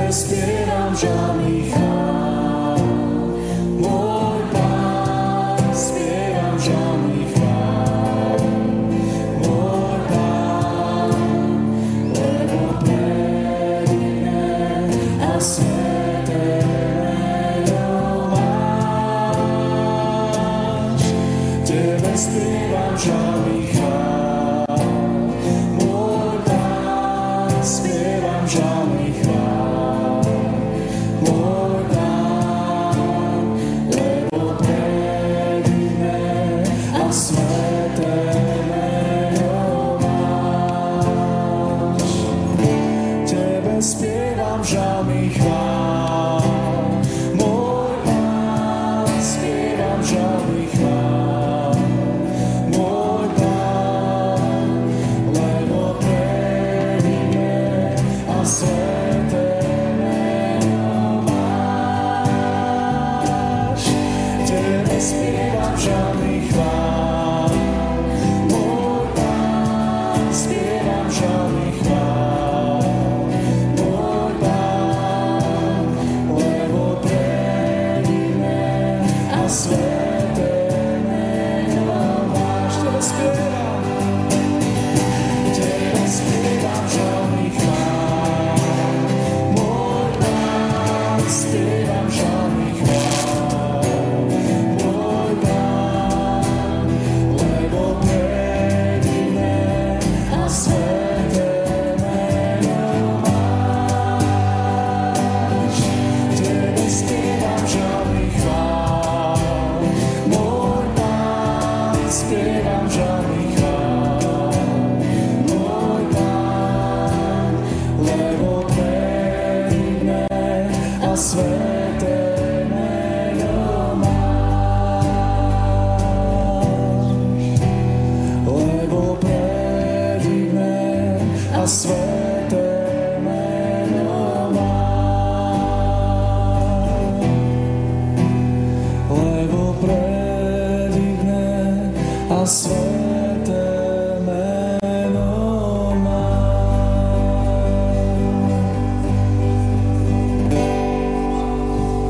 spievam žalmy chvál. Môj Pán, spievam žalmy chvál. Môj Pán, lebo predivné a sveté meno máš. Tebe spievam žalmy chvál. Môj Pán, spievam žalmy chvál. Môj Pán, lebo predivné a sveté meno máš. Tebe spievam žalmy chvál. Môj Pán, spievam žalmy chvál. Môj Pán, lebo predivné a sveté meno máš. Tebe spievam žalmy chvál. Môj Pán, spievam žalmy chvál. Môj Pán, lebo predivné a sveté meno máš. Tebe spievam. Tebe spievam žalmy chvál. Môj Pán, spievam žalmy chvál. Môj Pán, lebo predivné a sveté meno máš. Tebe spievam žalmy chvál. Môj Pán, spievam žalmy chvál. Môj Pán, lebo predivné a sveté meno máš. Lebo predivné a sveté meno máš. Lebo predivné a sveté